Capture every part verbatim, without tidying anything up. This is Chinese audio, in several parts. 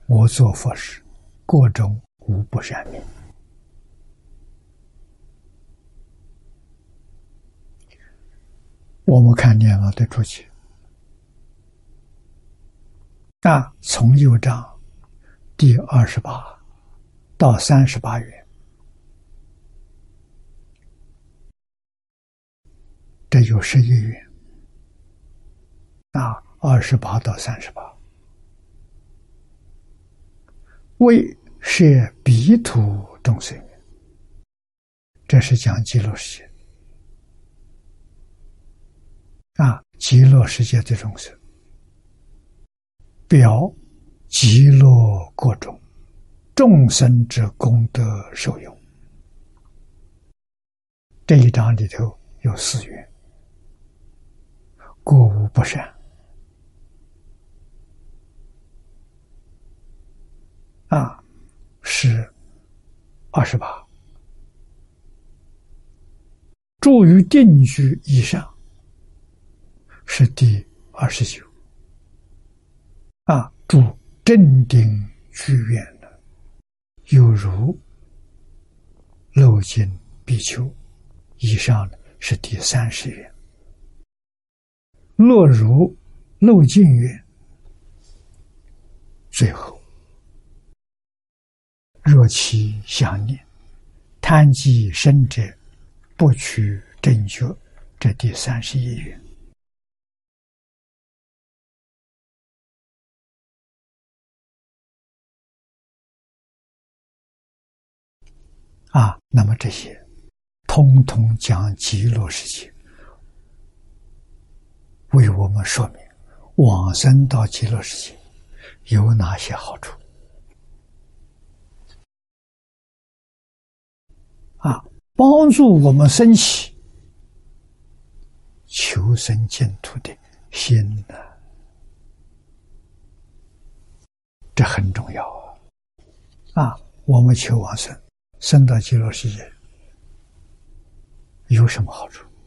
我作佛时，国中无不善命。我们看念老的注解啊，从右章第二十八到三十八愿，这有十一愿啊，二十八到三十八，为摄彼土众生，这是讲极乐世界啊，极乐世界的众生，表极乐国中众生之功德受用。这一章里头有四愿，过无不善啊，是二十八。住于定居以上是第二十九啊，住正定居院的有如漏尽比丘以上的是第三十愿，落如漏尽愿最后。若其想念贪积深者，不取正觉，这第三十一愿。啊，那么这些通通讲极乐世界，为我们说明往生到极乐世界有哪些好处啊，帮助我们升起求生净土的心呢，这很重要啊！啊，我们求往生，生到极乐世界有什么好处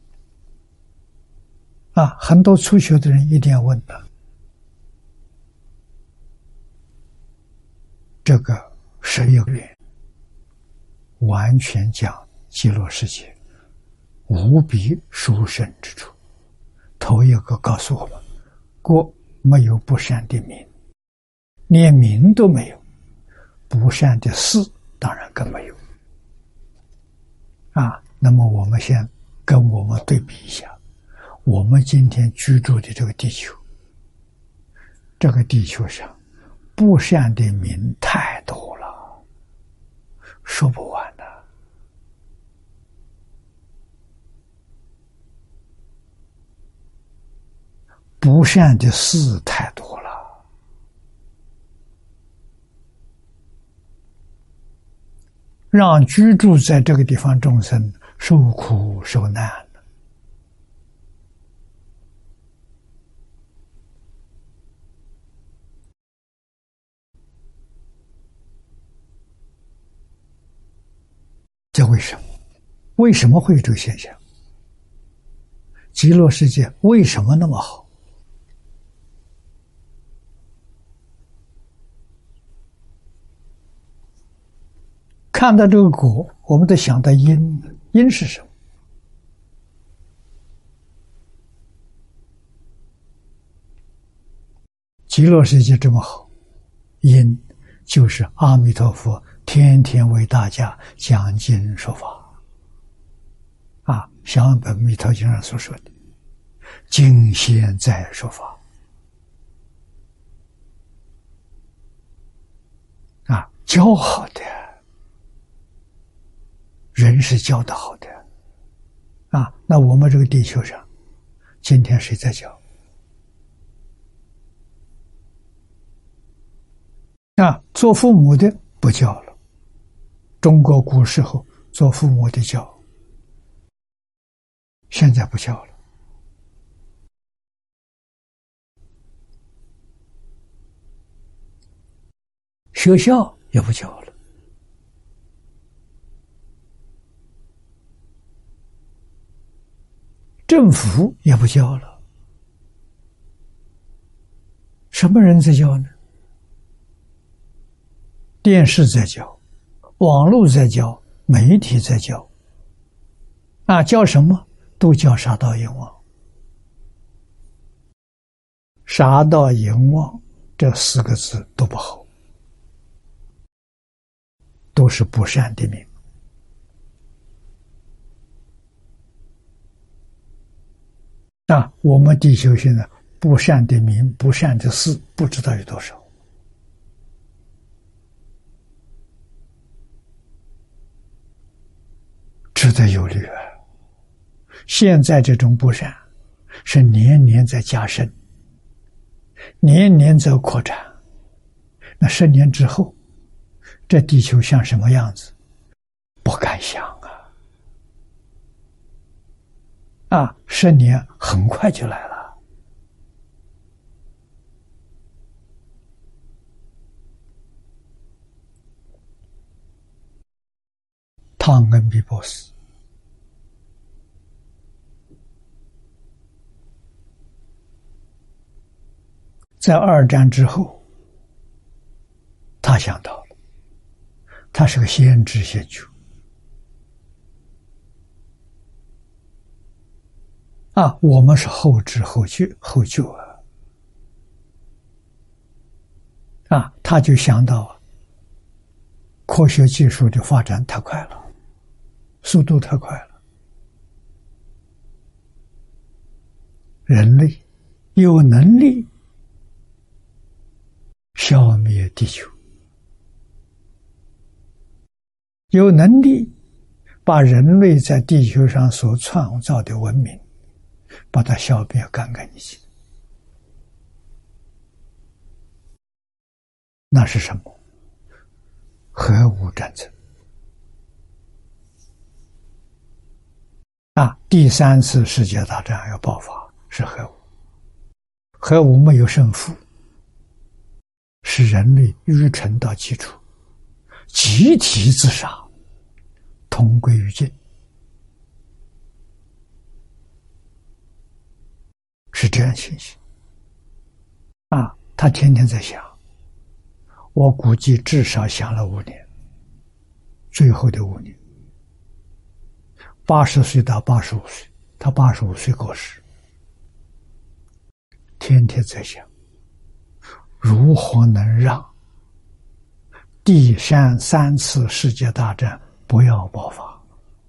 啊？很多初学的人一定要问的，这个十一个愿完全讲极乐世界无比殊胜之处。头一个告诉我们，国没有不善的名，连名都没有，不善的事当然更没有啊。那么我们先跟我们对比一下，我们今天居住的这个地球，这个地球上不善的名太多了，说不完的。不善的事太多了，让居住在这个地方众生受苦受难了。这为什么？为什么会有这个现象？极乐世界为什么那么好？看到这个果，我们得想到因，因是什么？极乐世界这么好，因就是阿弥陀佛天天为大家讲经说法啊，像本弥陀经上所说的，经现在说法啊，教好的。人是教得好的啊，那我们这个地球上今天谁在教啊？做父母的不教了，中国古时候做父母的教，现在不教了。学校也不教了，政府也不教了，什么人在教呢？ 电视在教，网络在教，媒体在教，啊，教什么？都教杀盗淫妄。杀盗淫妄这四个字都不好，都是不善的名。啊，我们地球现在不善的名、不善的事，不知道有多少。值得忧虑啊！现在这种不善是年年在加深，年年在扩展。那十年之后，这地球像什么样子？不敢想啊！啊，十年很快就来了。汤恩比博士在二战之后，他想到了，他是个先知先觉啊，我们是后知后觉后觉啊，啊，他就想到科学技术的发展太快了，速度太快了，人类有能力消灭地球，有能力把人类在地球上所创造的文明把它消灭干干净净。那是什么？核武战争啊！第三次世界大战要爆发是核武，核武没有胜负，是人类愚蠢到基础，集体自杀，同归于尽，是这样情形啊！他天天在想，我估计至少想了五年，最后的五年，八十岁到八十五岁，他八十五岁过世，天天在想，如何能让第三三次世界大战不要爆发？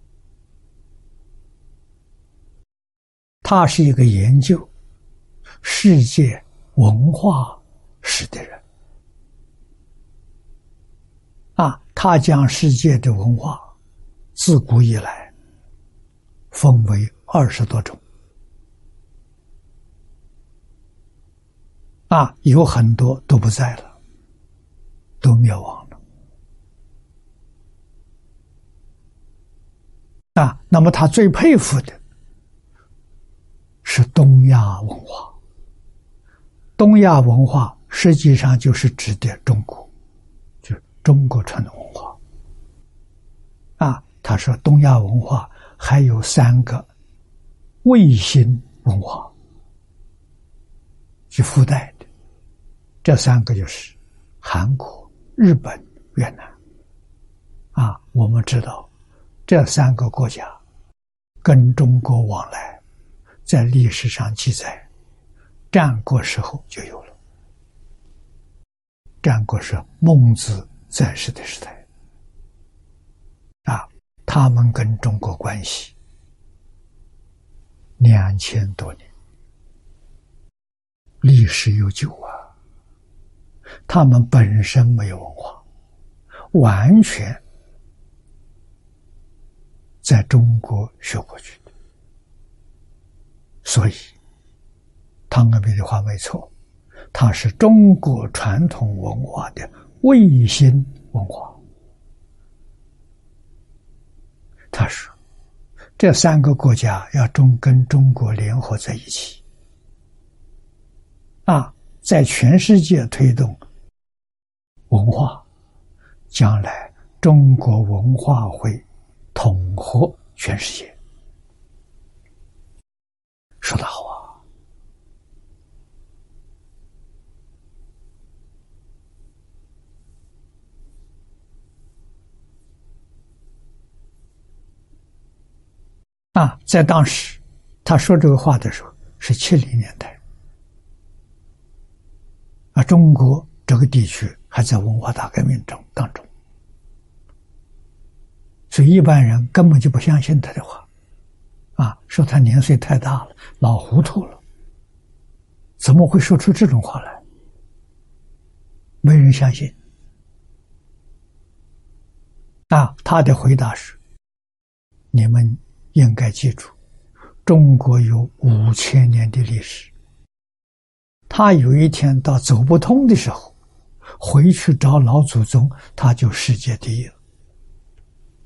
他是一个研究世界文化史的人啊，他将世界的文化自古以来分为二十多种啊，有很多都不在了，都灭亡了啊。那么他最佩服的是东亚文化。东亚文化实际上就是指的中国，就是中国传统文化啊。他说东亚文化还有三个卫星文化去附带的，这三个就是韩国、日本、越南啊。我们知道这三个国家跟中国往来，在历史上记载，战国时候就有了。战国是孟子在世的时代啊，他们跟中国关系两千多年，历史悠久啊。他们本身没有文化，完全在中国学过去的，所以汤恩比的话没错，它是中国传统文化的卫星文化。他说这三个国家要中跟中国联合在一起啊，在全世界推动文化，将来中国文化会统合全世界。说得好啊！ 啊，在当时他说这个话的时候是七零年代，啊，中国这个地区还在文化大革命中当中，所以一般人根本就不相信他的话，啊，说他年岁太大了，老糊涂了，怎么会说出这种话来？没人相信。啊，他的回答是：你们应该记住，中国有五千年的历史。他有一天到走不通的时候，回去找老祖宗，他就世界第一了。